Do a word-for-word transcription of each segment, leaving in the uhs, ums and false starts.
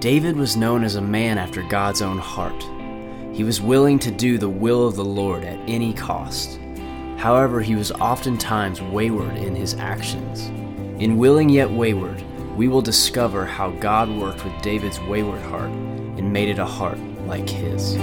David was known as a man after God's own heart. He was willing to do the will of the Lord at any cost. However, he was oftentimes wayward in his actions. In Willing Yet Wayward, we will discover how God worked with David's wayward heart and made it a heart like his.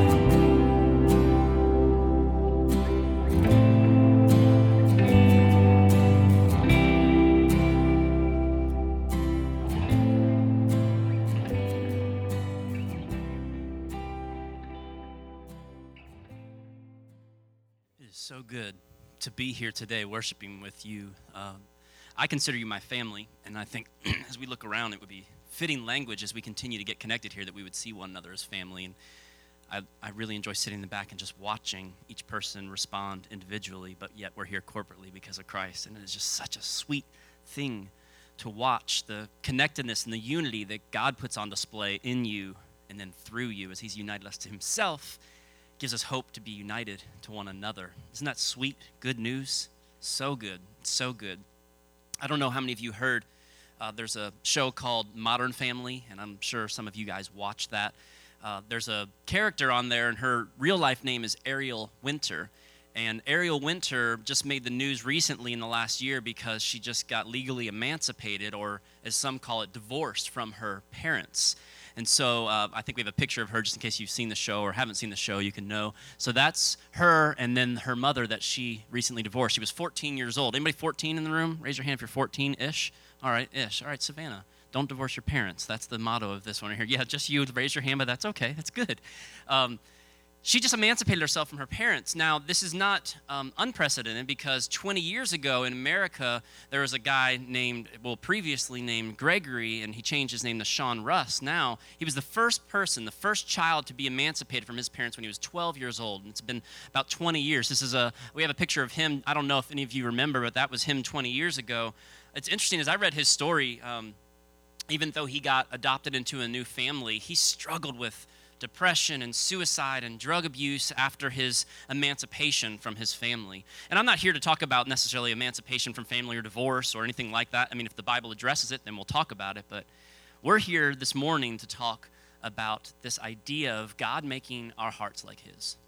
So good to be here today worshiping with you. Um, I consider you my family, and I think as we look around, it would be fitting language as we continue to get connected here that we would see one another as family. And I, I really enjoy sitting in the back and just watching each person respond individually, but yet we're here corporately because of Christ. And it is just such a sweet thing to watch the connectedness and the unity that God puts on display in you and then through you as he's united us to himself. Gives us hope to be united to one another. Isn't that sweet? Good news? So good, so good. I don't know how many of you heard, uh, there's a show called Modern Family, and I'm sure some of you guys watch that. Uh, there's a character on there, and her real life name is Ariel Winter. And Ariel Winter just made the news recently in the last year because she just got legally emancipated, or as some call it, divorced from her parents. And so uh, I think we have a picture of her just in case you've seen the show or haven't seen the show, you can know. So that's her and then her mother that she recently divorced. She was fourteen years old. Anybody fourteen in the room? Raise your hand if you're fourteen-ish. All right, ish. All right, Savannah, don't divorce your parents. That's the motto of this one right here. Yeah, just you raise your hand, but that's okay. That's good. Um, She just emancipated herself from her parents. Now, this is not um, unprecedented because twenty years ago in America, there was a guy named, well, previously named Gregory, and he changed his name to Sean Russ. Now, he was the first person, the first child to be emancipated from his parents when he was twelve years old. And it's been about twenty years. This is a, we have a picture of him. I don't know if any of you remember, but that was him twenty years ago. It's interesting, as I read his story, um, even though he got adopted into a new family, he struggled with depression and suicide and drug abuse after his emancipation from his family. And I'm not here to talk about necessarily emancipation from family or divorce or anything like that. I mean, if the Bible addresses it, then we'll talk about it. But we're here this morning to talk about this idea of God making our hearts like his.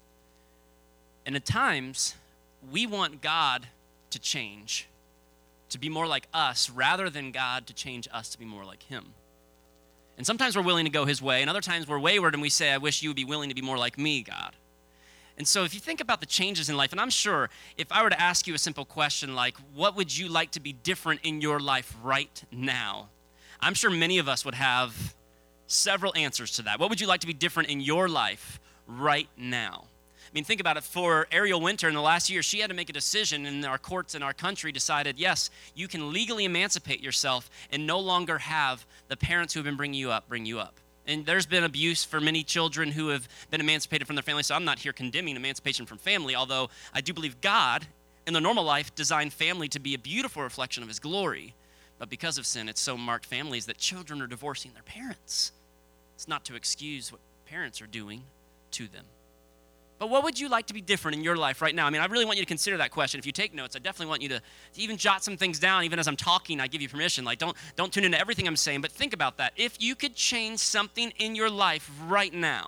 And at times, we want God to change, to be more like us, rather than God to change us to be more like him. And sometimes we're willing to go his way, and other times we're wayward and we say, I wish you would be willing to be more like me, God. And so if you think about the changes in life, and I'm sure if I were to ask you a simple question like, what would you like to be different in your life right now? I'm sure many of us would have several answers to that. What would you like to be different in your life right now? I mean, think about it. For Ariel Winter in the last year, she had to make a decision, and our courts in our country decided, yes, you can legally emancipate yourself and no longer have the parents who have been bringing you up bring you up. And there's been abuse for many children who have been emancipated from their family, so I'm not here condemning emancipation from family, although I do believe God, in the normal life, designed family to be a beautiful reflection of his glory. But because of sin, it's so marked families that children are divorcing their parents. It's not to excuse what parents are doing to them. But what would you like to be different in your life right now? I mean, I really want you to consider that question. If you take notes, I definitely want you to, to even jot some things down. Even as I'm talking, I give you permission. Like, don't, don't tune into everything I'm saying, but think about that. If you could change something in your life right now,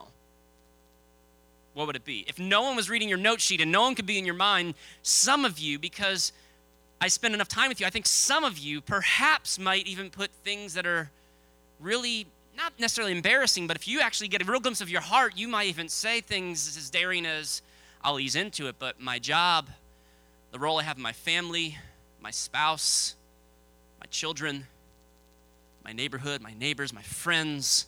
what would it be? If no one was reading your note sheet and no one could be in your mind, some of you, because I spend enough time with you, I think some of you perhaps might even put things that are really not necessarily embarrassing, but if you actually get a real glimpse of your heart, you might even say things as daring as, I'll ease into it, but my job, the role I have in my family, my spouse, my children, my neighborhood, my neighbors, my friends.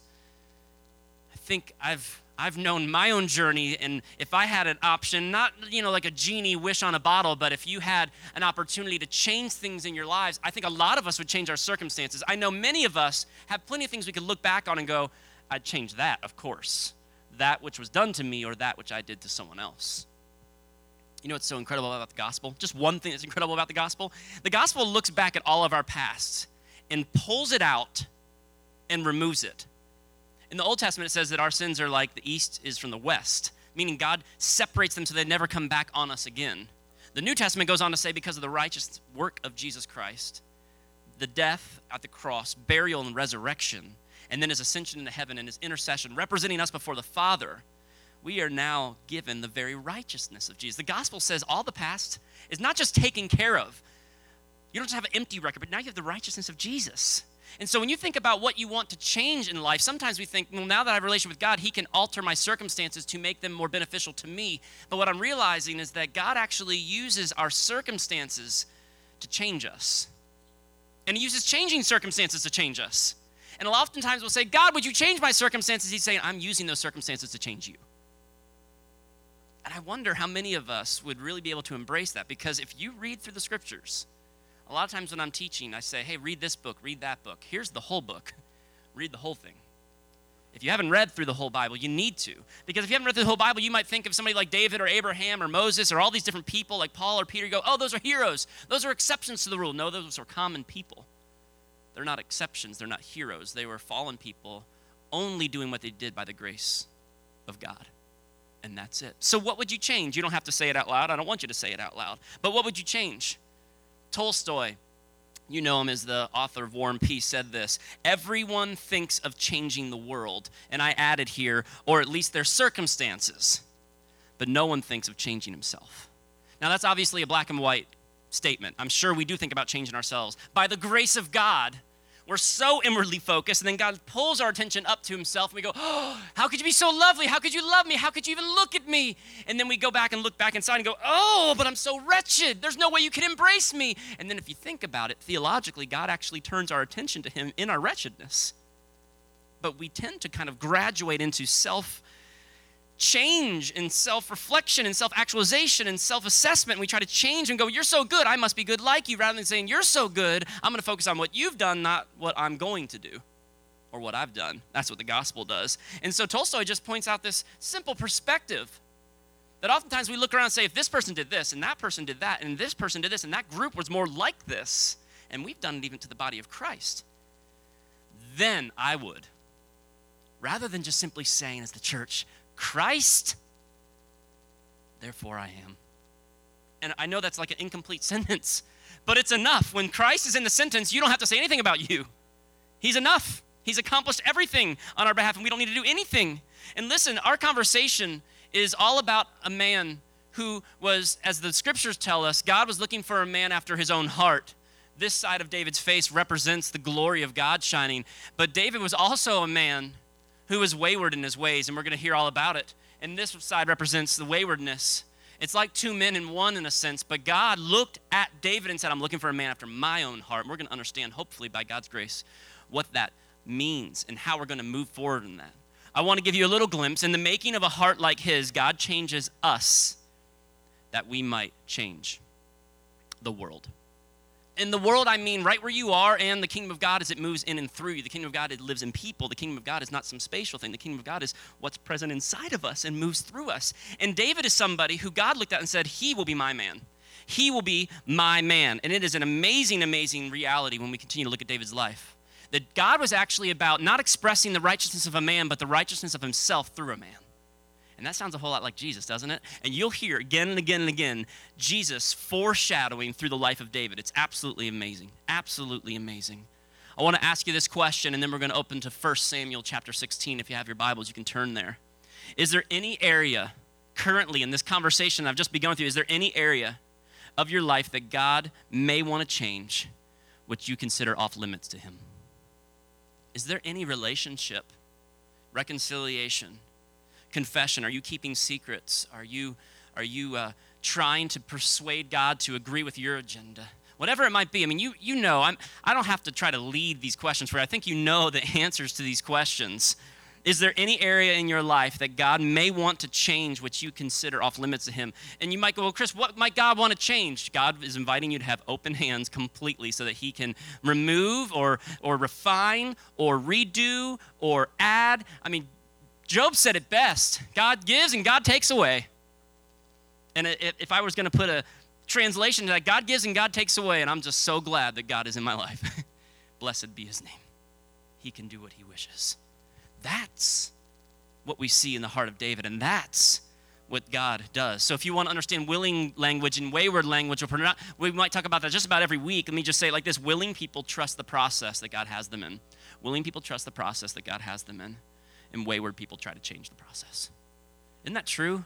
I think I've I've known my own journey, and if I had an option, not, you know, like a genie wish on a bottle, but if you had an opportunity to change things in your lives, I think a lot of us would change our circumstances. I know many of us have plenty of things we could look back on and go, I'd change that, of course. That which was done to me or that which I did to someone else. You know what's so incredible about the gospel? Just one thing that's incredible about the gospel. The gospel looks back at all of our pasts and pulls it out and removes it. In the Old Testament, it says that our sins are like the east is from the west, meaning God separates them so they never come back on us again. The New Testament goes on to say because of the righteous work of Jesus Christ, the death at the cross, burial, and resurrection, and then his ascension into heaven and his intercession, representing us before the Father, we are now given the very righteousness of Jesus. The gospel says all the past is not just taken care of. You don't just have an empty record, but now you have the righteousness of Jesus. And so when you think about what you want to change in life, sometimes we think, well, now that I have a relationship with God, he can alter my circumstances to make them more beneficial to me. But what I'm realizing is that God actually uses our circumstances to change us. And he uses changing circumstances to change us. And oftentimes we'll say, God, would you change my circumstances? He's saying, I'm using those circumstances to change you. And I wonder how many of us would really be able to embrace that, because if you read through the scriptures, a lot of times when I'm teaching, I say, hey, read this book, read that book. Here's the whole book. Read the whole thing. If you haven't read through the whole Bible, you need to. Because if you haven't read through the whole Bible, you might think of somebody like David or Abraham or Moses or all these different people like Paul or Peter. You go, oh, those are heroes. Those are exceptions to the rule. No, those are common people. They're not exceptions. They're not heroes. They were fallen people only doing what they did by the grace of God. And that's it. So what would you change? You don't have to say it out loud. I don't want you to say it out loud. But what would you change? Tolstoy, you know him as the author of War and Peace, said this: everyone thinks of changing the world, and I added here, or at least their circumstances, but no one thinks of changing himself. Now that's obviously a black and white statement. I'm sure we do think about changing ourselves. By the grace of God, we're so inwardly focused, and then God pulls our attention up to himself, and we go, oh, how could you be so lovely? How could you love me? How could you even look at me? And then we go back and look back inside and go, oh, but I'm so wretched. There's no way you can embrace me. And then if you think about it, theologically, God actually turns our attention to him in our wretchedness. But we tend to kind of graduate into self change and self-reflection and self-actualization and self-assessment. We try to change and go, you're so good, I must be good like you, rather than saying, you're so good, I'm going to focus on what you've done, not what I'm going to do or what I've done. That's what the gospel does. And so Tolstoy just points out this simple perspective that oftentimes we look around and say, if this person did this and that person did that and this person did this and that group was more like this, and we've done it even to the body of Christ, then I would, rather than just simply saying as the church, Christ, therefore I am. And I know that's like an incomplete sentence, but it's enough. When Christ is in the sentence, you don't have to say anything about you. He's enough. He's accomplished everything on our behalf, and we don't need to do anything. And listen, our conversation is all about a man who was, as the scriptures tell us, God was looking for a man after his own heart. This side of David's face represents the glory of God shining, but David was also a man who was wayward in his ways, and we're going to hear all about it. And this side represents the waywardness. It's like two men in one in a sense, but God looked at David and said, I'm looking for a man after my own heart. And we're going to understand, hopefully by God's grace, what that means and how we're going to move forward in that. I want to give you a little glimpse. In the making of a heart like his, God changes us that we might change the world. In the world, I mean right where you are, and the kingdom of God as it moves in and through you. The kingdom of God, it lives in people. The kingdom of God is not some spatial thing. The kingdom of God is what's present inside of us and moves through us. And David is somebody who God looked at and said, he will be my man. He will be my man. And it is an amazing, amazing reality when we continue to look at David's life, that God was actually about not expressing the righteousness of a man, but the righteousness of himself through a man. And that sounds a whole lot like Jesus, doesn't it? And you'll hear again and again and again Jesus foreshadowing through the life of David. It's absolutely amazing, absolutely amazing. I want to ask you this question, and then we're going to open to First Samuel chapter sixteen. If you have your Bibles, you can turn there. Is there any area currently in this conversation I've just been going through, is there any area of your life that God may want to change which you consider off limits to him? Is there any relationship, reconciliation, confession? Are you keeping secrets? Are you are you uh, trying to persuade God to agree with your agenda? Whatever it might be. I mean, you you know, I'm I don't have to try to lead these questions for you. I think you know the answers to these questions. Is there any area in your life that God may want to change which you consider off limits to him? And you might go, well, Chris, what might God want to change? God is inviting you to have open hands completely so that he can remove or or refine or redo or add. I mean, Job said it best. God gives and God takes away. And if I was going to put a translation to that, God gives and God takes away, and I'm just so glad that God is in my life. Blessed be his name. He can do what he wishes. That's what we see in the heart of David, and that's what God does. So if you want to understand willing language and wayward language, or we might talk about that just about every week. Let me just say it like this: willing people trust the process that God has them in. Willing people trust the process that God has them in, and wayward people try to change the process. Isn't that true?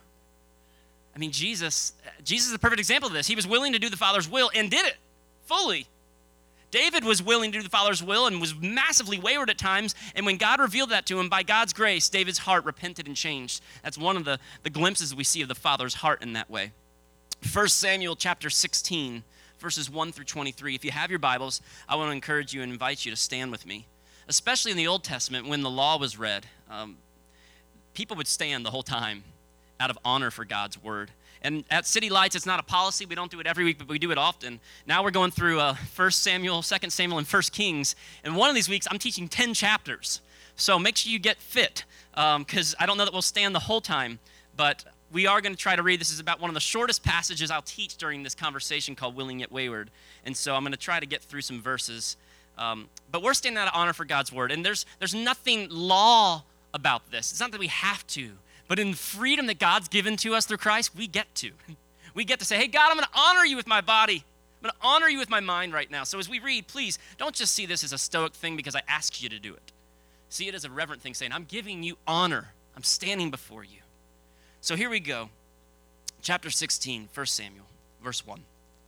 I mean, Jesus, Jesus is a perfect example of this. He was willing to do the Father's will and did it fully. David was willing to do the Father's will and was massively wayward at times, and when God revealed that to him, by God's grace, David's heart repented and changed. That's one of the, the glimpses we see of the Father's heart in that way. First Samuel chapter sixteen, verses one through twenty-three. If you have your Bibles, I want to encourage you and invite you to stand with me. Especially in the Old Testament, when the law was read, um, people would stand the whole time out of honor for God's word. And at City Lights, it's not a policy. We don't do it every week, but we do it often. Now we're going through uh, First Samuel, Second Samuel, and First Kings. And one of these weeks, I'm teaching ten chapters. So make sure you get fit, because um, I don't know that we'll stand the whole time. But we are going to try to read. This is about one of the shortest passages I'll teach during this conversation called Willing Yet Wayward. And so I'm going to try to get through some verses. Um, but we're standing out of honor for God's word. And there's there's nothing law about this. It's not that we have to. But in the freedom that God's given to us through Christ, we get to. We get to say, hey, God, I'm going to honor you with my body. I'm going to honor you with my mind right now. So as we read, please don't just see this as a stoic thing because I asked you to do it. See it as a reverent thing, saying, I'm giving you honor. I'm standing before you. So here we go. Chapter sixteen, First Samuel, verse one.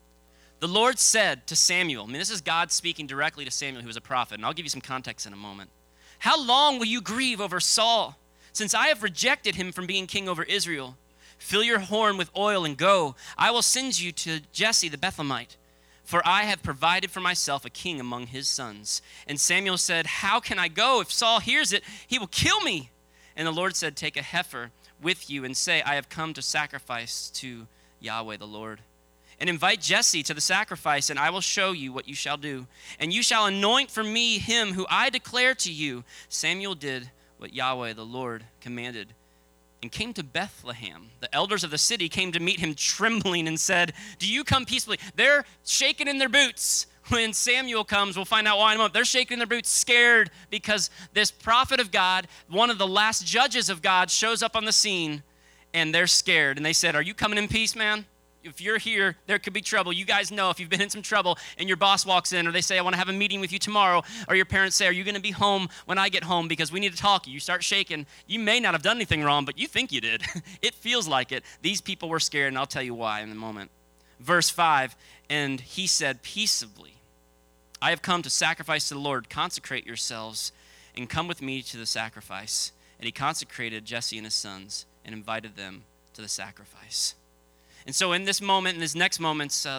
The Lord said to Samuel, I mean, this is God speaking directly to Samuel, who was a prophet, and I'll give you some context in a moment. How long will you grieve over Saul, since I have rejected him from being king over Israel? Fill your horn with oil and go. I will send you to Jesse the Bethlehemite, for I have provided for myself a king among his sons. And Samuel said, how can I go? If Saul hears it, he will kill me. And the Lord said, take a heifer with you and say, I have come to sacrifice to Yahweh the Lord. And invite Jesse to the sacrifice, and I will show you what you shall do. And you shall anoint for me him who I declare to you. Samuel did what Yahweh the Lord commanded and came to Bethlehem. The elders of the city came to meet him trembling and said, do you come peacefully? They're shaking in their boots. When Samuel comes, we'll find out why in a moment. They're shaking in their boots, scared, because this prophet of God, one of the last judges of God, shows up on the scene, and they're scared. And they said, are you coming in peace, man? If you're here, there could be trouble. You guys know if you've been in some trouble and your boss walks in, or they say, I want to have a meeting with you tomorrow, or your parents say, are you going to be home when I get home because we need to talk? You start shaking. You may not have done anything wrong, but you think you did. It feels like it. These people were scared, and I'll tell you why in a moment. Verse five, and he said peaceably, I have come to sacrifice to the Lord. Consecrate yourselves and come with me to the sacrifice. And he consecrated Jesse and his sons and invited them to the sacrifice. And so in this moment, in this next moments, uh,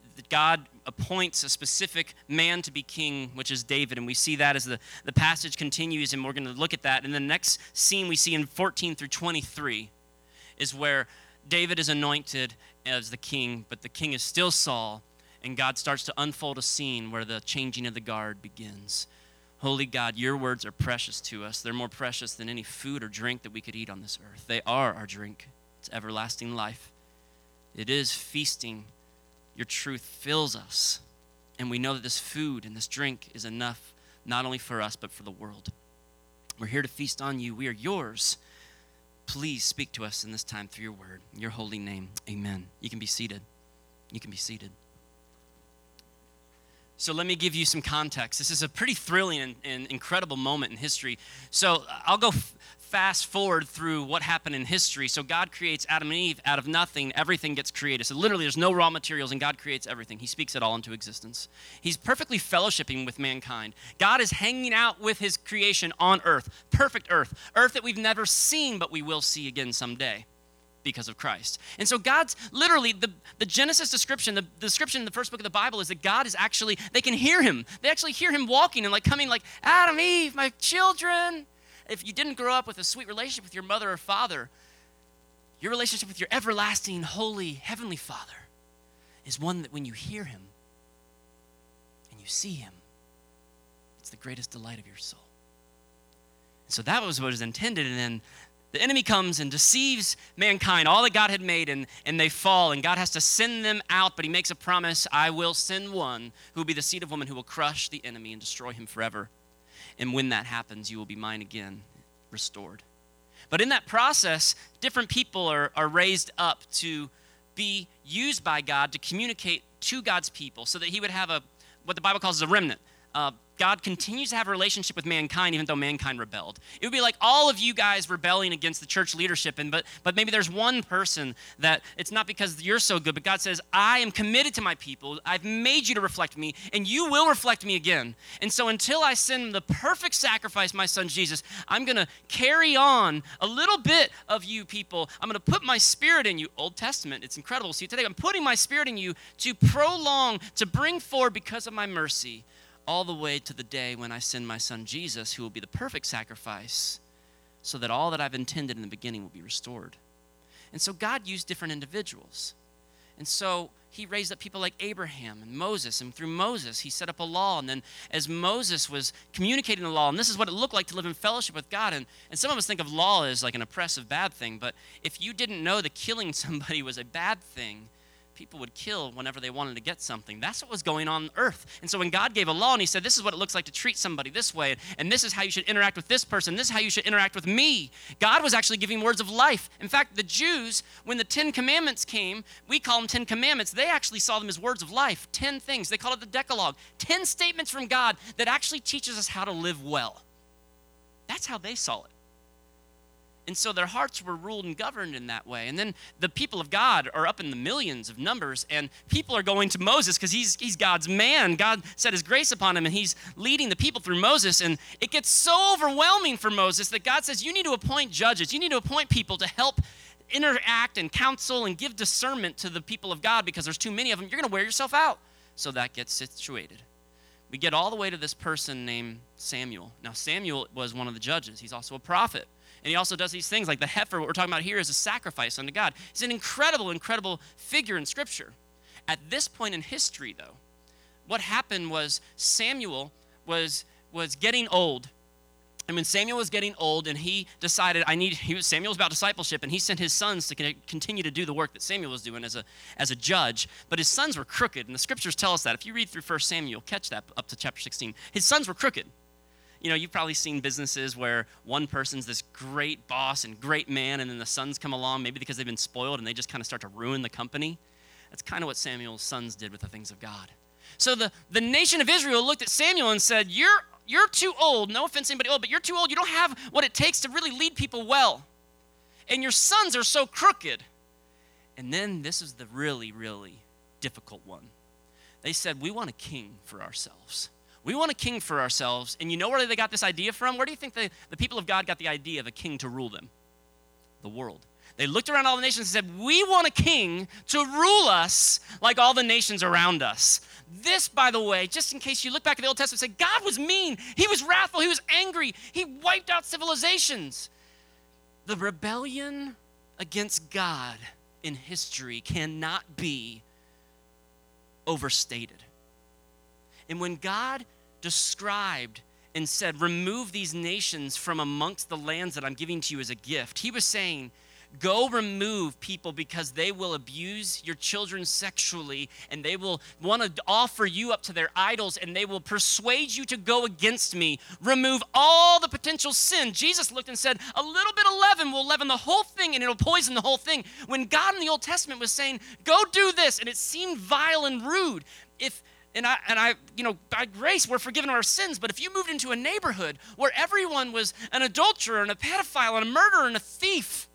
God appoints a specific man to be king, which is David. And we see that as the, the passage continues, and we're going to look at that. And the next scene we see in fourteen through twenty-three is where David is anointed as the king, but the king is still Saul. And God starts to unfold a scene where the changing of the guard begins. Holy God, your words are precious to us. They're more precious than any food or drink that we could eat on this earth. They are our drink. It's everlasting life. It is feasting. Your truth fills us. And we know that this food and this drink is enough, not only for us, but for the world. We're here to feast on you. We are yours. Please speak to us in this time through your word. In your holy name, amen. You can be seated. You can be seated. So let me give you some context. This is a pretty thrilling and, and incredible moment in history. So I'll go f- fast forward through what happened in history. So God creates Adam and Eve out of nothing. Everything gets created. So literally there's no raw materials, and God creates everything. He speaks it all into existence. He's perfectly fellowshipping with mankind. God is hanging out with his creation on earth, perfect earth, earth that we've never seen, but we will see again someday, because of Christ. And so God's literally, the, the Genesis description, the, the description in the first book of the Bible is that God is actually, they can hear him. They actually hear him walking and like coming like, Adam, Eve, my children. If you didn't grow up with a sweet relationship with your mother or father, your relationship with your everlasting, holy, heavenly Father is one that when you hear him and you see him, it's the greatest delight of your soul. And so that was what was intended, and then the enemy comes and deceives mankind, all that God had made, and, and they fall, and God has to send them out, but he makes a promise, I will send one who will be the seed of woman who will crush the enemy and destroy him forever. And when that happens, you will be mine again, restored. But in that process, different people are, are raised up to be used by God to communicate to God's people so that he would have a what the Bible calls a remnant. Uh, God continues to have a relationship with mankind even though mankind rebelled. It would be like all of you guys rebelling against the church leadership, and but but maybe there's one person that it's not because you're so good, but God says, I am committed to my people. I've made you to reflect me, and you will reflect me again. And so until I send the perfect sacrifice, my son Jesus, I'm going to carry on a little bit of you people. I'm going to put my spirit in you. Old Testament, it's incredible. See, today I'm putting my spirit in you to prolong, to bring forward because of my mercy, all the way to the day when I send my son Jesus, who will be the perfect sacrifice, so that all that I've intended in the beginning will be restored. And so God used different individuals. And so he raised up people like Abraham and Moses, and through Moses, he set up a law. And then as Moses was communicating the law, and this is what it looked like to live in fellowship with God, and, and some of us think of law as like an oppressive bad thing, but if you didn't know that killing somebody was a bad thing, people would kill whenever they wanted to get something. That's what was going on on earth. And so when God gave a law and he said, this is what it looks like to treat somebody this way, and this is how you should interact with this person, this is how you should interact with me, God was actually giving words of life. In fact, the Jews, when the Ten Commandments came, we call them Ten Commandments, they actually saw them as words of life. Ten things. They call it the Decalogue. Ten statements from God that actually teaches us how to live well. That's how they saw it. And so their hearts were ruled and governed in that way. And then the people of God are up in the millions of numbers, and people are going to Moses because he's, he's God's man. God set his grace upon him, and he's leading the people through Moses. And it gets so overwhelming for Moses that God says, you need to appoint judges. You need to appoint people to help interact and counsel and give discernment to the people of God, because there's too many of them. You're going to wear yourself out. So that gets situated. We get all the way to this person named Samuel. Now, Samuel was one of the judges. He's also a prophet. And he also does these things like the heifer, what we're talking about here, is a sacrifice unto God. He's an incredible, incredible figure in Scripture. At this point in history, though, what happened was Samuel was, was getting old. And when Samuel was getting old and he decided, I need, he was, Samuel was about discipleship, and he sent his sons to continue to do the work that Samuel was doing as a, as a judge. But his sons were crooked, and the Scriptures tell us that. If you read through First Samuel, catch that up to chapter sixteen. His sons were crooked. You know, you've probably seen businesses where one person's this great boss and great man, and then the sons come along, maybe because they've been spoiled, and they just kind of start to ruin the company. That's kind of what Samuel's sons did with the things of God. So the, the nation of Israel looked at Samuel and said, you're, you're too old. No offense to anybody old, but you're too old. You don't have what it takes to really lead people well. And your sons are so crooked. And then this is the really, really difficult one. They said, we want a king for ourselves. We want a king for ourselves. And you know where they got this idea from? Where do you think the, the people of God got the idea of a king to rule them? The world. They looked around all the nations and said, we want a king to rule us like all the nations around us. This, by the way, just in case you look back at the Old Testament and say, God was mean. He was wrathful. He was angry. He wiped out civilizations. The rebellion against God in history cannot be overstated. And when God described and said, remove these nations from amongst the lands that I'm giving to you as a gift, he was saying, go remove people because they will abuse your children sexually, and they will want to offer you up to their idols, and they will persuade you to go against me. Remove all the potential sin. Jesus looked and said, a little bit of leaven will leaven the whole thing, and it'll poison the whole thing. When God in the Old Testament was saying, go do this, and it seemed vile and rude, if And I, and I, you know, by grace, we're forgiven our sins. But if you moved into a neighborhood where everyone was an adulterer and a pedophile and a murderer and a thief,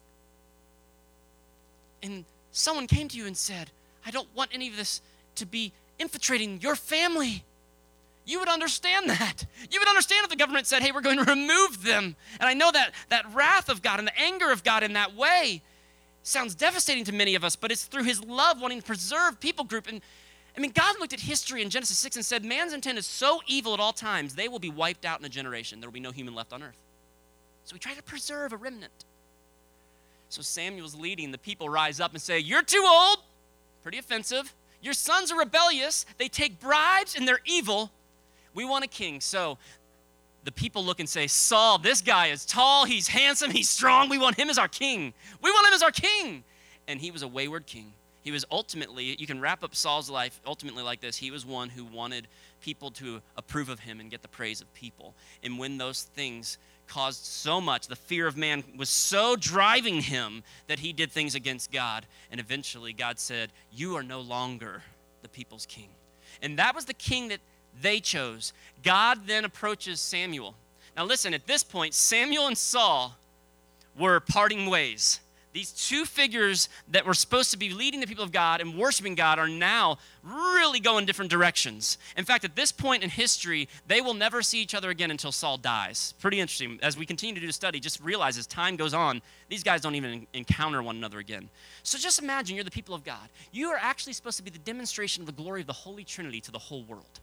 and someone came to you and said, I don't want any of this to be infiltrating your family, you would understand that. You would understand if the government said, hey, we're going to remove them. And I know that that wrath of God and the anger of God in that way sounds devastating to many of us, but it's through his love wanting to preserve people group. And I mean, God looked at history in Genesis six and said, man's intent is so evil at all times, they will be wiped out in a generation. There will be no human left on earth. So we try to preserve a remnant. So Samuel's leading, the people rise up and say, you're too old. Pretty offensive. Your sons are rebellious. They take bribes and they're evil. We want a king. So the people look and say, Saul, this guy is tall, he's handsome, he's strong. We want him as our king. We want him as our king. And he was a wayward king. He was ultimately, you can wrap up Saul's life ultimately like this. He was one who wanted people to approve of him and get the praise of people. And when those things caused so much, the fear of man was so driving him that he did things against God. And eventually God said, you are no longer the people's king. And that was the king that They chose. God then approaches Samuel. Now listen, at this point, Samuel and Saul were parting ways. These two figures that were supposed to be leading the people of God and worshiping God are now really going different directions. In fact, at this point in history, they will never see each other again until Saul dies. Pretty interesting. As we continue to do the study, just realize as time goes on, these guys don't even encounter one another again. So just imagine you're the people of God. You are actually supposed to be the demonstration of the glory of the Holy Trinity to the whole world.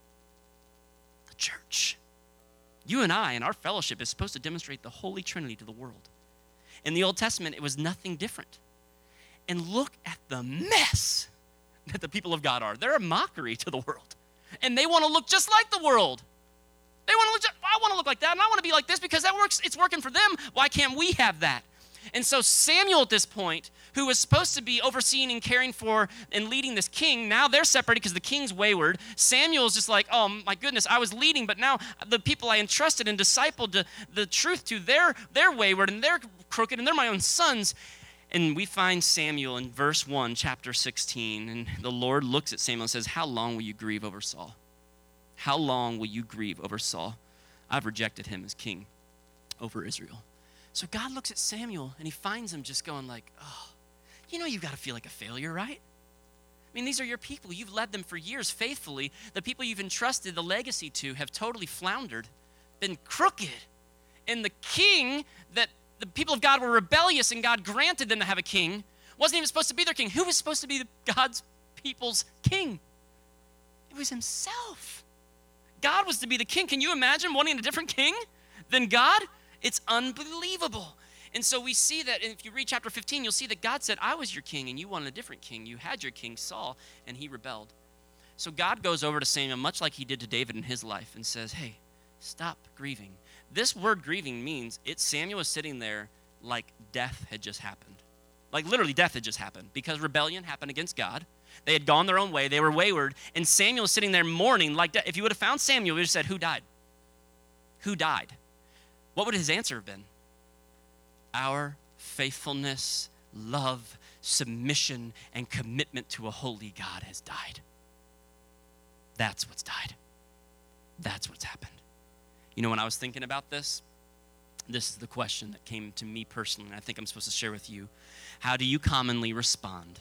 The church. You and I and our fellowship is supposed to demonstrate the Holy Trinity to the world. In the Old Testament, it was nothing different. And look at the mess that the people of God are. They're a mockery to the world. And they want to look just like the world. They want to look just, I want to look like that, and I want to be like this because that works. It's working for them. Why can't we have that? And so Samuel at this point, who was supposed to be overseeing and caring for and leading this king, now they're separated because the king's wayward. Samuel's just like, oh my goodness, I was leading, but now the people I entrusted and discipled the, the truth to, they're, they're wayward and they're crooked and they're my own sons. And we find Samuel in verse one, chapter sixteen, and the Lord looks at Samuel and says, how long will you grieve over Saul? How long will you grieve over Saul? I've rejected him as king over Israel. So God looks at Samuel and he finds him just going like, oh, you know you've got to feel like a failure, right? I mean, these are your people. You've led them for years faithfully. The people you've entrusted the legacy to have totally floundered, been crooked. And the king that the people of God were rebellious and God granted them to have a king wasn't even supposed to be their king. Who was supposed to be God's people's king? It was himself. God was to be the king. Can you imagine wanting a different king than God? It's unbelievable. And so we see that if you read chapter fifteen, you'll see that God said, I was your king and you wanted a different king. You had your king Saul and he rebelled. So God goes over to Samuel, much like he did to David in his life, and says, hey, stop grieving. This word grieving means it's Samuel was sitting there like death had just happened. Like literally death had just happened because rebellion happened against God. They had gone their own way. They were wayward. And Samuel was sitting there mourning like death. If you would have found Samuel, you would have said, who died? Who died? What would his answer have been? Our faithfulness, love, submission, and commitment to a holy God has died. That's what's died. That's what's happened. You know, when I was thinking about this, this is the question that came to me personally, and I think I'm supposed to share with you. How do you commonly respond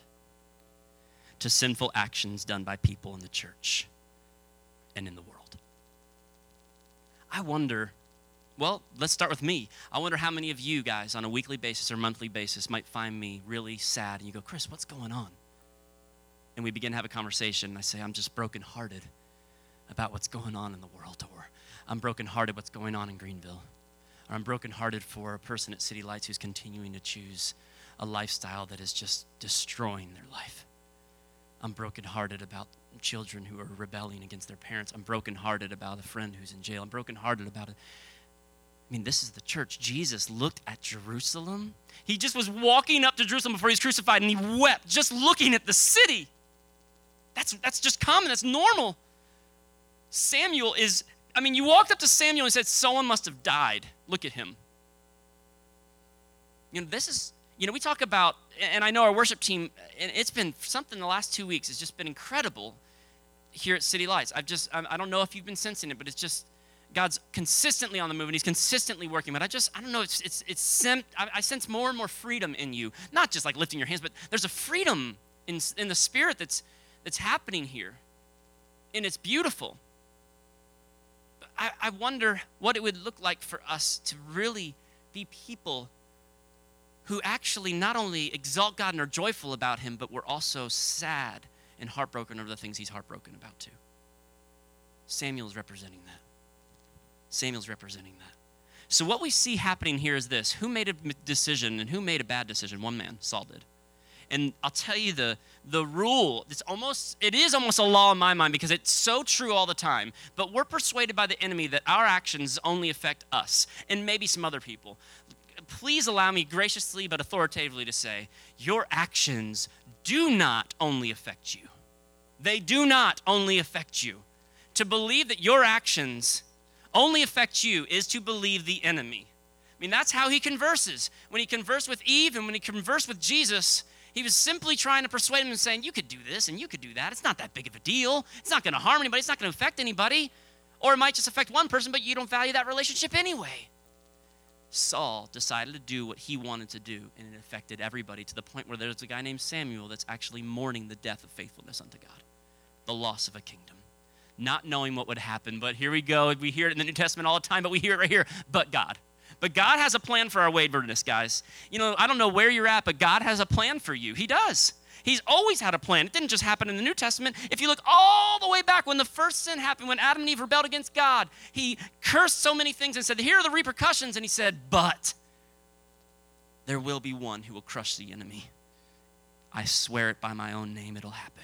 to sinful actions done by people in the church and in the world? I wonder, well, let's start with me. I wonder how many of you guys on a weekly basis or monthly basis might find me really sad, and you go, Chris, what's going on? And we begin to have a conversation, and I say, I'm just brokenhearted about what's going on in the world, or I'm brokenhearted what's going on in Greenville, or I'm brokenhearted for a person at City Lights who's continuing to choose a lifestyle that is just destroying their life. I'm brokenhearted about children who are rebelling against their parents. I'm brokenhearted about a friend who's in jail. I'm brokenhearted about it. I mean, this is the church. Jesus looked at Jerusalem. He just was walking up to Jerusalem before he was crucified, and he wept just looking at the city. That's, that's just common. That's normal. Samuel is, I mean, you walked up to Samuel and said, someone must have died. Look at him. You know, this is, you know, we talk about, and I know our worship team, and it's been something the last two weeks, it's just been incredible here at City Lights. I've just, I don't know if you've been sensing it, but it's just, God's consistently on the move, and he's consistently working. But I just, I don't know, it's, it's, it's sem- I, I sense more and more freedom in you. Not just like lifting your hands, but there's a freedom in, in the spirit that's, that's happening here. And it's beautiful. But I, I wonder what it would look like for us to really be people who actually not only exalt God and are joyful about him, but we're also sad and heartbroken over the things he's heartbroken about too. Samuel's representing that. Samuel's representing that. So what we see happening here is this. Who made a decision and who made a bad decision? One man, Saul did. And I'll tell you the, the rule, it's almost, it is almost a law in my mind because it's so true all the time. But we're persuaded by the enemy that our actions only affect us and maybe some other people. Please allow me graciously but authoritatively to say, your actions do not only affect you. They do not only affect you. To believe that your actions only affect you is to believe the enemy. I mean, that's how he converses. When he conversed with Eve and when he conversed with Jesus, He was simply trying to persuade him and saying, you could do this and you could do that. It's not that big of a deal. It's not going to harm anybody. It's not going to affect anybody. Or it might just affect one person, but you don't value that relationship anyway. Saul decided to do what he wanted to do, and it affected everybody to the point where there's a guy named Samuel that's actually mourning the death of faithfulness unto God, the loss of a kingdom, not knowing what would happen. But here we go. We hear it in the New Testament all the time, but we hear it right here. But God. But God has a plan for our waywardness, guys. You know, I don't know where you're at, but God has a plan for you. He does. He's always had a plan. It didn't just happen in the New Testament. If you look all the way back when the first sin happened, when Adam and Eve rebelled against God, he cursed so many things and said, here are the repercussions. And he said, but there will be one who will crush the enemy. I swear it by my own name, it'll happen.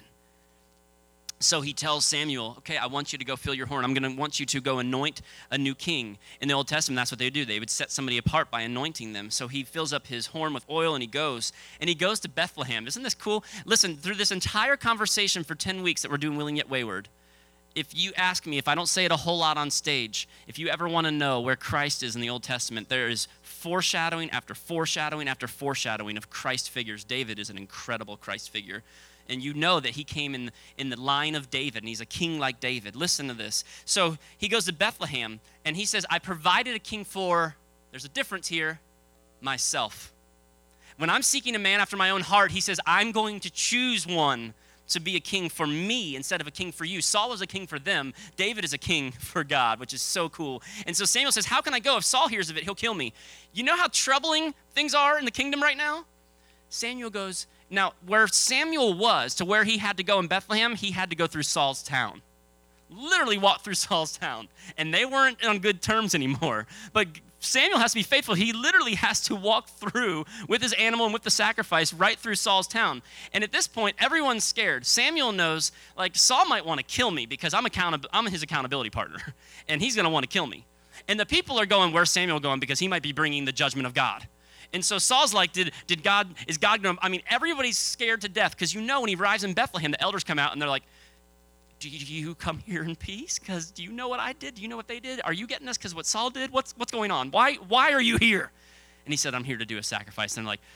So he tells Samuel, okay, I want you to go fill your horn. I'm going to want you to go anoint a new king. In the Old Testament, that's what they would do. They would set somebody apart by anointing them. So he fills up his horn with oil and he goes. And he goes to Bethlehem. Isn't this cool? Listen, through this entire conversation for ten weeks that we're doing Willing Yet Wayward, if you ask me, if I don't say it a whole lot on stage, if you ever want to know where Christ is in the Old Testament, there is foreshadowing after foreshadowing after foreshadowing of Christ figures. David is an incredible Christ figure. And you know that he came in, in the line of David, and he's a king like David. Listen to this. So he goes to Bethlehem, and he says, I provided a king for, there's a difference here, myself. When I'm seeking a man after my own heart, he says, I'm going to choose one to be a king for me instead of a king for you. Saul is a king for them. David is a king for God, which is so cool. And so Samuel says, how can I go? If Saul hears of it, he'll kill me. You know how troubling things are in the kingdom right now? Samuel goes, now where Samuel was to where he had to go in Bethlehem, he had to go through Saul's town. Literally walk through Saul's town. And they weren't on good terms anymore. But Samuel has to be faithful. He literally has to walk through with his animal and with the sacrifice right through Saul's town. And at this point, everyone's scared. Samuel knows, like, Saul might want to kill me because I'm, account- I'm his accountability partner. And he's going to want to kill me. And the people are going, where's Samuel going? Because he might be bringing the judgment of God. And so Saul's like, did, did God, is God going to, I mean, everybody's scared to death because you know when he arrives in Bethlehem, the elders come out and they're like, do you come here in peace? Because do you know what I did? Do you know what they did? Are you getting us because what Saul did? What's what's going on? Why why are you here? And he said, I'm here to do a sacrifice. And they're like,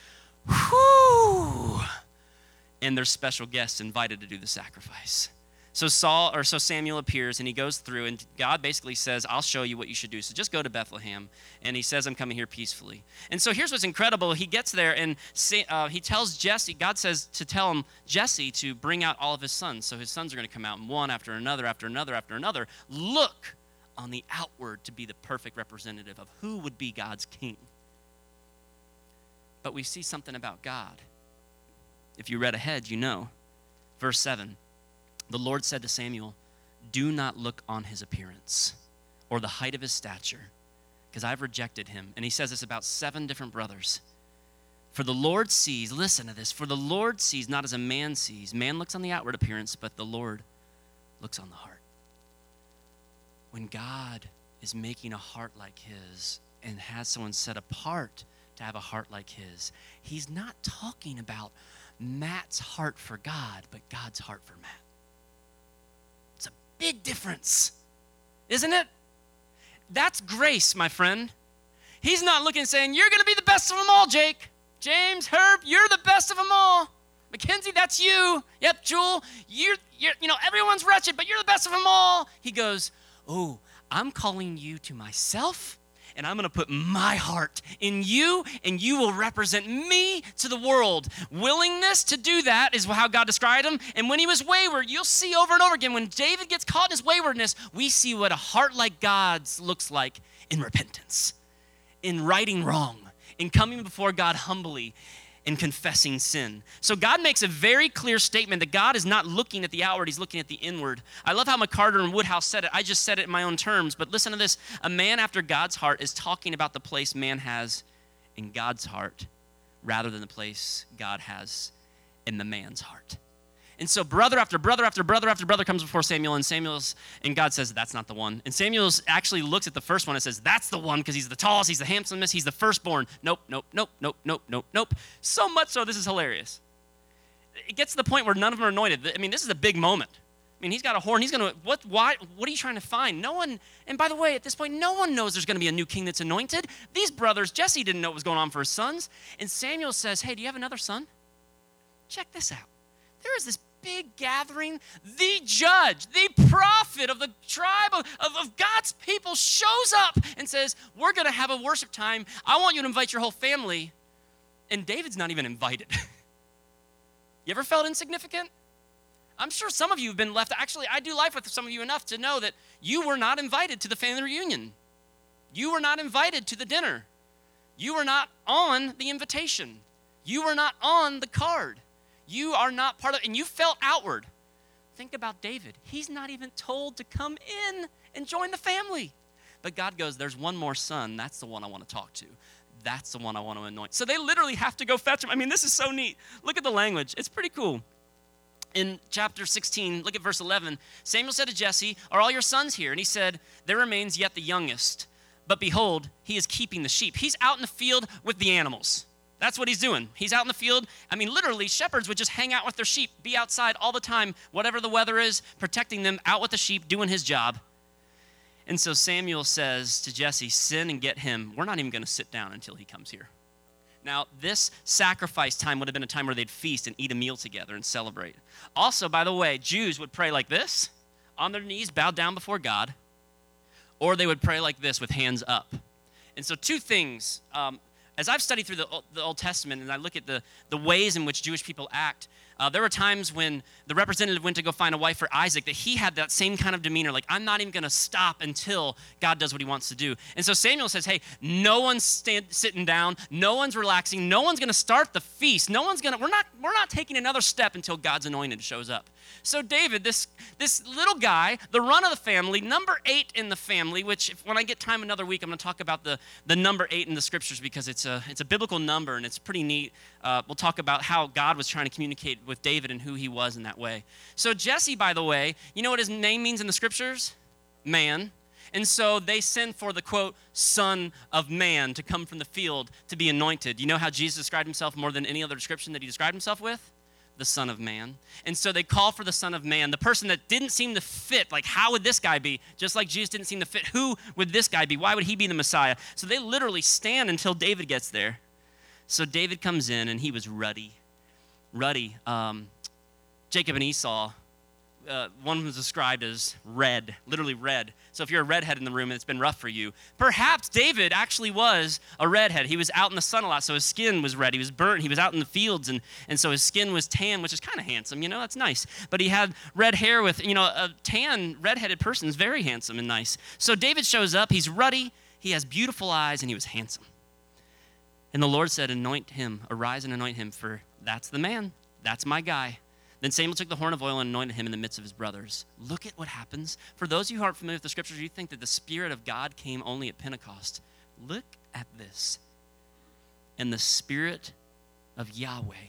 whew. And there's special guests invited to do the sacrifice. So Saul, or so Samuel appears and he goes through and God basically says, I'll show you what you should do. So just go to Bethlehem. And he says, I'm coming here peacefully. And so here's what's incredible. He gets there and uh, he tells Jesse, God says to tell him, Jesse, to bring out all of his sons. So his sons are going to come out one after another, after another, after another. Look on the outward to be the perfect representative of who would be God's king. But we see something about God. If you read ahead, you know. Verse seven. The Lord said to Samuel, do not look on his appearance or the height of his stature, because I've rejected him. And he says this about seven different brothers. For the Lord sees, listen to this, for the Lord sees not as a man sees. Man looks on the outward appearance, but the Lord looks on the heart. When God is making a heart like his and has someone set apart to have a heart like his, he's not talking about Matt's heart for God, but God's heart for Matt. Big difference, isn't it? That's grace, my friend. He's not looking and saying, you're going to be the best of them all, Jake. James, Herb, you're the best of them all. Mackenzie, that's you. Yep, Jewel, you're, you're, you know, everyone's wretched, but you're the best of them all. He goes, oh, I'm calling you to myself, and I'm going to put my heart in you, and you will represent me to the world. Willingness to do that is how God described him. And when he was wayward, you'll see over and over again, when David gets caught in his waywardness, we see what a heart like God's looks like in repentance, in righting wrong, in coming before God humbly, in confessing sin. So God makes a very clear statement that God is not looking at the outward, he's looking at the inward. I love how McCarter and Woodhouse said it. I just said it in my own terms, but listen to this. A man after God's heart is talking about the place man has in God's heart rather than the place God has in the man's heart. And so brother after brother after brother after brother comes before Samuel, and Samuel's, and God says, that's not the one. And Samuel actually looks at the first one and says, that's the one, because he's the tallest, he's the handsomest, he's the firstborn. Nope, nope, nope, nope, nope, nope, nope. So much so, this is hilarious. It gets to the point where none of them are anointed. I mean, this is a big moment. I mean, he's got a horn, he's going to, what, why, what are you trying to find? No one, and by the way, at this point, no one knows there's going to be a new king that's anointed. These brothers, Jesse didn't know what was going on for his sons. And Samuel says, hey, do you have another son? check this out. There is this big gathering. The judge, the prophet of the tribe of, of, of God's people shows up and says, we're going to have a worship time. I want you to invite your whole family. And David's not even invited. You ever felt insignificant? I'm sure some of you have been left. Actually, I do life with some of you enough to know that you were not invited to the family reunion. You were not invited to the dinner. You were not on the invitation. You were not on the card. You are not part of it, and you felt outward. Think about David. He's not even told to come in and join the family. But God goes, there's one more son. That's the one I want to talk to. That's the one I want to anoint. So they literally have to go fetch him. I mean, this is so neat. Look at the language. It's pretty cool. In chapter sixteen, look at verse eleven. Samuel said to Jesse, are all your sons here? And he said, there remains yet the youngest. But behold, he is keeping the sheep. He's out in the field with the animals. That's what he's doing. He's out in the field. I mean, literally, shepherds would just hang out with their sheep, be outside all the time, whatever the weather is, protecting them, out with the sheep, doing his job. And so Samuel says to Jesse, send and get him. We're not even going to sit down until he comes here. Now, this sacrifice time would have been a time where they'd feast and eat a meal together and celebrate. Also, by the way, Jews would pray like this, on their knees, bowed down before God, or they would pray like this with hands up. And so two things, um, as I've studied through the, the Old Testament and I look at the, the ways in which Jewish people act, uh, there were times when the representative went to go find a wife for Isaac that he had that same kind of demeanor, like, I'm not even going to stop until God does what he wants to do. And so Samuel says, hey, no one's stand, sitting down, no one's relaxing, no one's going to start the feast, no one's going to, we're not, we're not taking another step until God's anointed shows up. So David, this, this little guy, the run of the family, number eight in the family, which if, when I get time another week, I'm going to talk about the, the number eight in the scriptures because it's a, it's a biblical number and it's pretty neat. Uh, we'll talk about how God was trying to communicate with David and who he was in that way. So Jesse, by the way, you know what his name means in the scriptures? Man. And so they send for the, quote, son of man to come from the field to be anointed. You know how Jesus described himself more than any other description that he described himself with? The Son of Man. And so they call for the Son of Man, the person that didn't seem to fit. Like, how would this guy be? Just like Jesus didn't seem to fit. Who would this guy be? Why would he be the Messiah? So they literally stand until David gets there. So David comes in, and he was ruddy. Ruddy. Um, Jacob and Esau, uh, one was described as red, literally red. So if you're a redhead in the room and it's been rough for you, perhaps David actually was a redhead. He was out in the sun a lot, so his skin was red. He was burnt. He was out in the fields, and, and so his skin was tan, which is kind of handsome, you know, that's nice. But he had red hair with, you know, a tan, redheaded person is very handsome and nice. So David shows up. He's ruddy. He has beautiful eyes, and he was handsome. And the Lord said, anoint him, arise and anoint him, for that's the man. That's my guy. Then Samuel took the horn of oil and anointed him in the midst of his brothers. Look at what happens. For those of you who aren't familiar with the scriptures, you think that the Spirit of God came only at Pentecost. Look at this. And the Spirit of Yahweh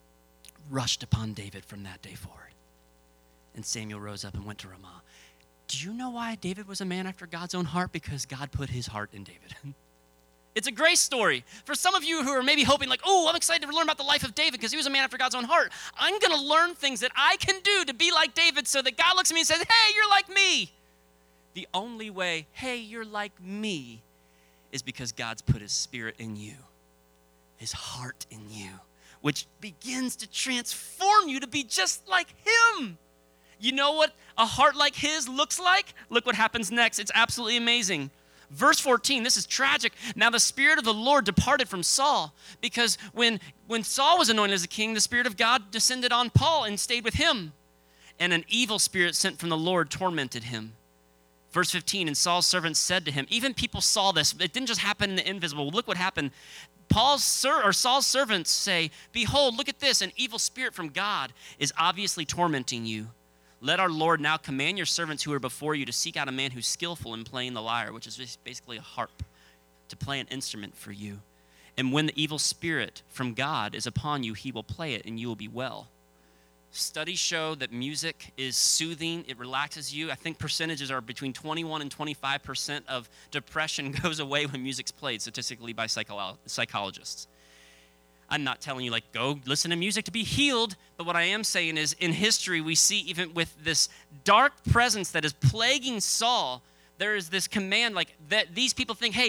rushed upon David from that day forward. And Samuel rose up and went to Ramah. Do you know why David was a man after God's own heart? Because God put his heart in David. It's a grace story. For some of you who are maybe hoping like, oh, I'm excited to learn about the life of David because he was a man after God's own heart. I'm going to learn things that I can do to be like David so that God looks at me and says, hey, you're like me. The only way, hey, you're like me, is because God's put his Spirit in you, his heart in you, which begins to transform you to be just like him. You know what a heart like his looks like? Look what happens next. It's absolutely amazing. Verse fourteen, this is tragic. Now the Spirit of the Lord departed from Saul, because when, when Saul was anointed as a king, the Spirit of God descended on Paul and stayed with him. And an evil spirit sent from the Lord tormented him. Verse fifteen, and Saul's servants said to him, even people saw this. It didn't just happen in the invisible. Look what happened. Paul's ser- or Saul's servants say, behold, look at this. An evil spirit from God is obviously tormenting you. Let our Lord now command your servants who are before you to seek out a man who's skillful in playing the lyre, which is basically a harp, to play an instrument for you. And when the evil spirit from God is upon you, he will play it and you will be well. Studies show that music is soothing. It relaxes you. I think percentages are between twenty-one and twenty-five percent of depression goes away when music's played, statistically by psycholo- psychologists. I'm not telling you, like, go listen to music to be healed. But what I am saying is, in history, we see even with this dark presence that is plaguing Saul, there is this command, like, that these people think, hey,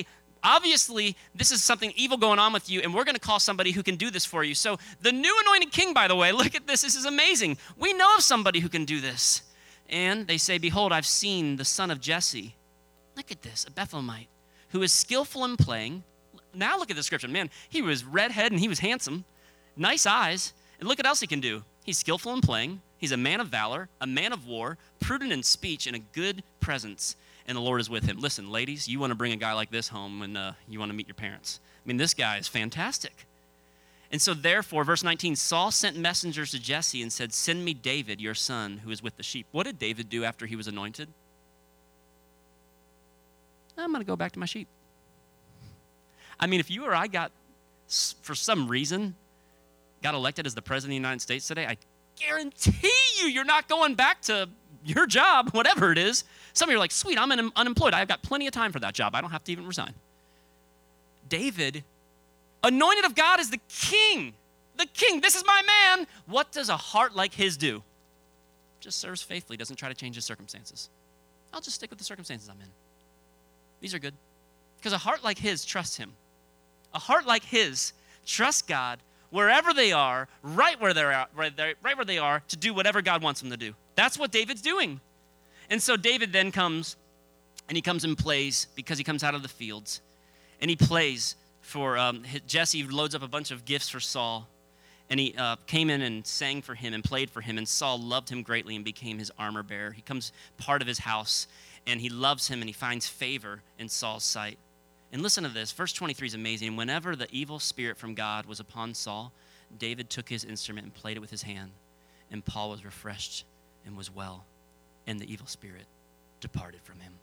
obviously, this is something evil going on with you, and we're going to call somebody who can do this for you. So the new anointed king, by the way, look at this. This is amazing. We know of somebody who can do this. And they say, behold, I've seen the son of Jesse. Look at this, a Bethlehemite, who is skillful in playing. Now look at the description. Man, he was redhead and he was handsome. Nice eyes. And look what else he can do. He's skillful in playing. He's a man of valor, a man of war, prudent in speech, and a good presence. And the Lord is with him. Listen, ladies, you want to bring a guy like this home when uh, you want to meet your parents. I mean, this guy is fantastic. And so therefore, verse nineteen, Saul sent messengers to Jesse and said, send me David, your son, who is with the sheep. What did David do after he was anointed? I'm going to go back to my sheep. I mean, if you or I got, for some reason, got elected as the president of the United States today, I guarantee you you're not going back to your job, whatever it is. Some of you are like, sweet, I'm un- unemployed. I've got plenty of time for that job. I don't have to even resign. David, anointed of God, is the king. The king. This is my man. What does a heart like his do? Just serves faithfully, doesn't try to change his circumstances. I'll just stick with the circumstances I'm in. These are good. Because a heart like his trusts him. A heart like his trusts God wherever they are, right where they're at, right, there, right where they are, to do whatever God wants them to do. That's what David's doing. And so David then comes, and he comes and plays because he comes out of the fields. And he plays for, um, Jesse loads up a bunch of gifts for Saul. And he uh, came in and sang for him and played for him. And Saul loved him greatly and became his armor bearer. He comes part of his house, and he loves him, and he finds favor in Saul's sight. And listen to this. Verse twenty-three is amazing. Whenever the evil spirit from God was upon Saul, David took his instrument and played it with his hand. And Paul was refreshed and was well. And the evil spirit departed from him.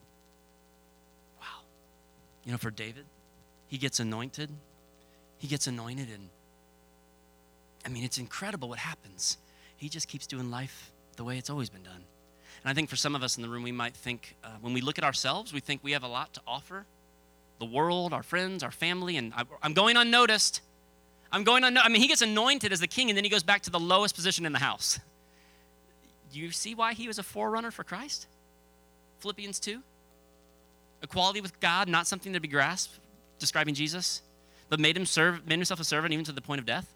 Wow. You know, for David, he gets anointed. He gets anointed, and I mean, it's incredible what happens. He just keeps doing life the way it's always been done. And I think for some of us in the room, we might think, uh, when we look at ourselves, we think we have a lot to offer. The world, our friends, our family, and I, I'm going unnoticed. I'm going unnoticed. I mean, he gets anointed as the king, and then he goes back to the lowest position in the house. Do you see why he was a forerunner for Christ? Philippians two. Equality with God, not something to be grasped, describing Jesus, but made him serve, made himself a servant even to the point of death.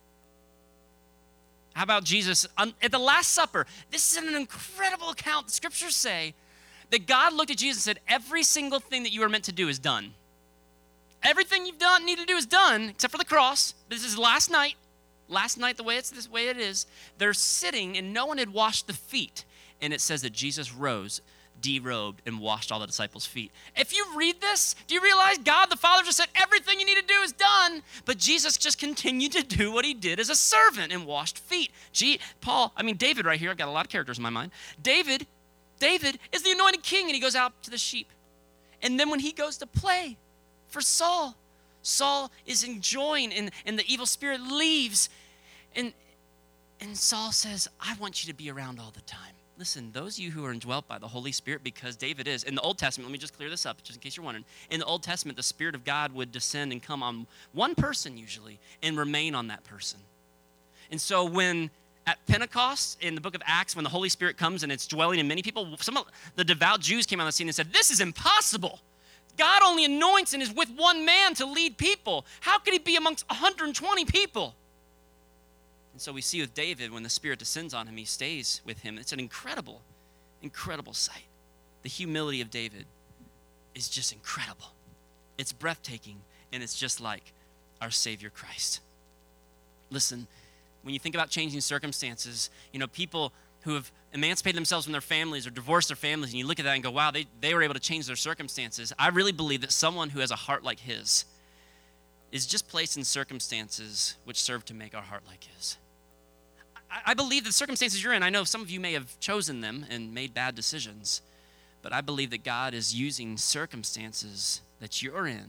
How about Jesus um, at the Last Supper? This is an incredible account. The scriptures say that God looked at Jesus and said, every single thing that you were meant to do is done. Everything you've done need to do is done, except for the cross. This is last night. Last night, the way it's this way it is. They're sitting, and no one had washed the feet. And it says that Jesus rose, derobed, and washed all the disciples' feet. If you read this, do you realize God the Father just said everything you need to do is done? But Jesus just continued to do what he did as a servant and washed feet. Gee, Paul, I mean, David right here, I've got a lot of characters in my mind. David, David is the anointed king, and he goes out to the sheep. And then when he goes to play for Saul, Saul is enjoying, and, and the evil spirit leaves. And, and Saul says, I want you to be around all the time. Listen, those of you who are indwelt by the Holy Spirit, because David is, in the Old Testament, let me just clear this up, just in case you're wondering. In the Old Testament, the Spirit of God would descend and come on one person usually and remain on that person. And so when at Pentecost, in the book of Acts, when the Holy Spirit comes and it's dwelling in many people, some of the devout Jews came on the scene and said, this is impossible. God only anoints and is with one man to lead people. How could he be amongst one hundred twenty people? And so we see with David, when the Spirit descends on him, he stays with him. It's an incredible, incredible sight. The humility of David is just incredible. It's breathtaking, and it's just like our Savior Christ. Listen, when you think about changing circumstances, you know, people who have emancipated themselves from their families or divorced their families, and you look at that and go, wow, they, they were able to change their circumstances. I really believe that someone who has a heart like his is just placed in circumstances which serve to make our heart like his. I, I believe the circumstances you're in, I know some of you may have chosen them and made bad decisions, but I believe that God is using circumstances that you're in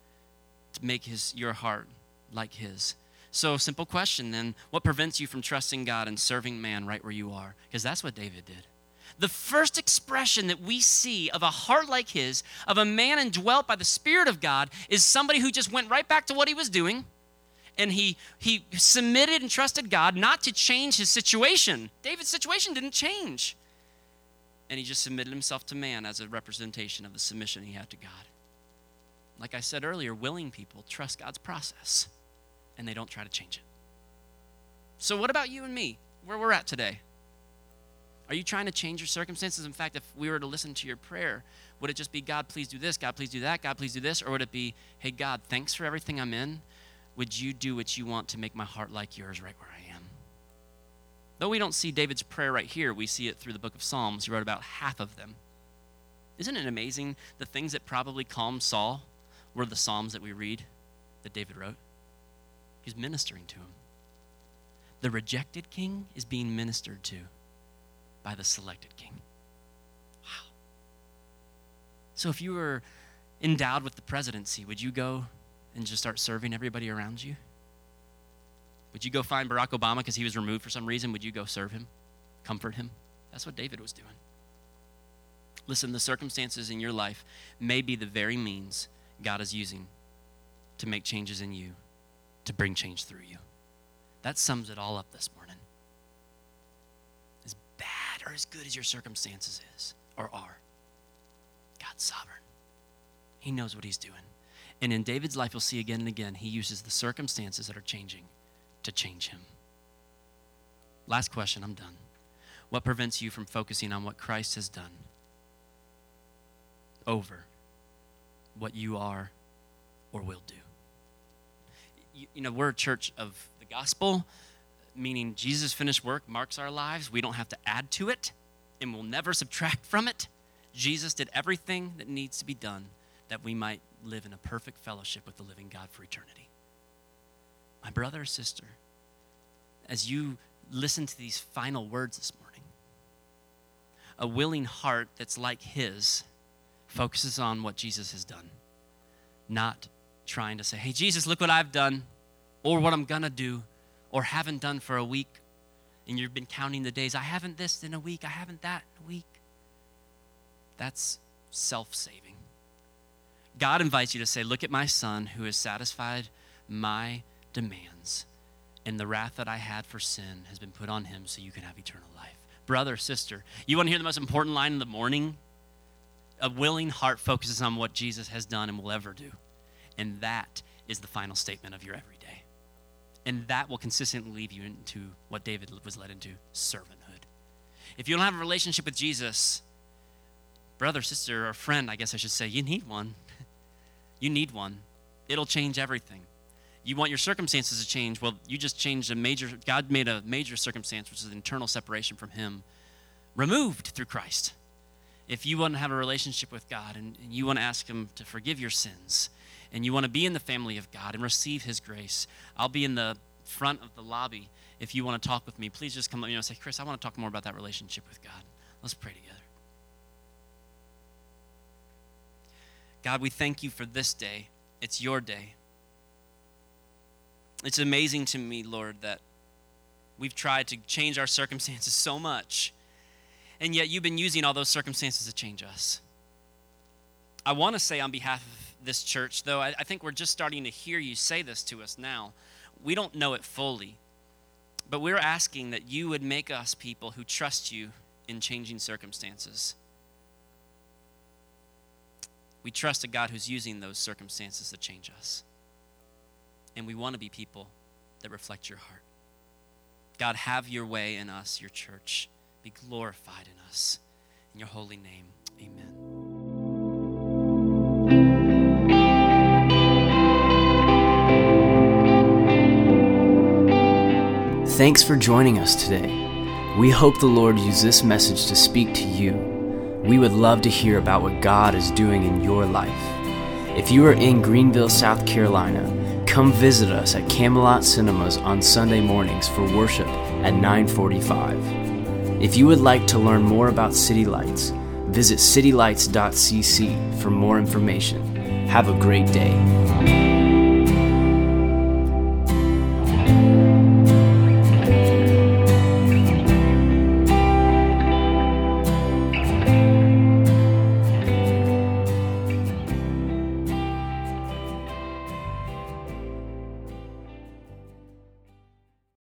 to make his your heart like his. So, simple question then, what prevents you from trusting God and serving man right where you are? Because that's what David did. The first expression that we see of a heart like his, of a man indwelt by the Spirit of God, is somebody who just went right back to what he was doing, and he, he submitted and trusted God not to change his situation. David's situation didn't change. And he just submitted himself to man as a representation of the submission he had to God. like I said earlier, willing people trust God's process, and they don't try to change it. So what about you and me, where we're at today? Are you trying to change your circumstances? In fact, if we were to listen to your prayer, would it just be, God, please do this, God, please do that, God, please do this? Or would it be, hey, God, thanks for everything I'm in. Would you do what you want to make my heart like yours right where I am? Though we don't see David's prayer right here, we see it through the book of Psalms. He wrote about half of them. Isn't it amazing the things that probably calmed Saul were the Psalms that we read that David wrote? He's ministering to him. The rejected king is being ministered to by the selected king. Wow. So if you were endowed with the presidency, would you go and just start serving everybody around you? Would you go find Barack Obama because he was removed for some reason? Would you go serve him, comfort him? That's what David was doing. Listen, the circumstances in your life may be the very means God is using to make changes in you, to bring change through you. That sums it all up this morning. As bad or as good as your circumstances is or are, God's sovereign. He knows what he's doing. And in David's life, you'll see again and again, he uses the circumstances that are changing to change him. Last question, I'm done. What prevents you from focusing on what Christ has done over what you are or will do? You, you know, we're a church of the gospel, meaning Jesus' finished work marks our lives. We don't have to add to it, and we'll never subtract from it. Jesus did everything that needs to be done that we might live in a perfect fellowship with the living God for eternity. My brother or sister, as you listen to these final words this morning, a willing heart that's like his focuses on what Jesus has done, not trying to say, hey, Jesus, look what I've done, or what I'm gonna do, or haven't done for a week, and you've been counting the days. I haven't this in a week, I haven't that in a week. That's self-saving. God invites you to say, look at my son who has satisfied my demands, and the wrath that I had for sin has been put on him so you can have eternal life. Brother, sister, you want to hear the most important line in the morning? A willing heart focuses on what Jesus has done and will ever do. And that is the final statement of your everyday. And that will consistently lead you into what David was led into, servanthood. If you don't have a relationship with Jesus, brother, sister, or friend, I guess I should say, you need one. You need one. It'll change everything. You want your circumstances to change. Well, you just changed a major, God made a major circumstance, which is an internal separation from him, removed through Christ. If you want to have a relationship with God and, and you want to ask him to forgive your sins, and you want to be in the family of God and receive his grace, I'll be in the front of the lobby. If you want to talk with me, please just come let me know and say, Chris, I want to talk more about that relationship with God. Let's pray together. God, we thank you for this day. It's your day. It's amazing to me, Lord, that we've tried to change our circumstances so much, and yet you've been using all those circumstances to change us. I want to say on behalf of this church, though, I, I think we're just starting to hear you say this to us now. We don't know it fully, but we're asking that you would make us people who trust you in changing circumstances. We trust a God who's using those circumstances to change us. And we want to be people that reflect your heart. God, have your way in us, your church. Be glorified in us. In your holy name, amen. Thanks for joining us today. We hope the Lord used this message to speak to you. We would love to hear about what God is doing in your life. If you are in Greenville, South Carolina, come visit us at Camelot Cinemas on Sunday mornings for worship at nine forty-five. If you would like to learn more about City Lights, visit city lights dot c c for more information. Have a great day.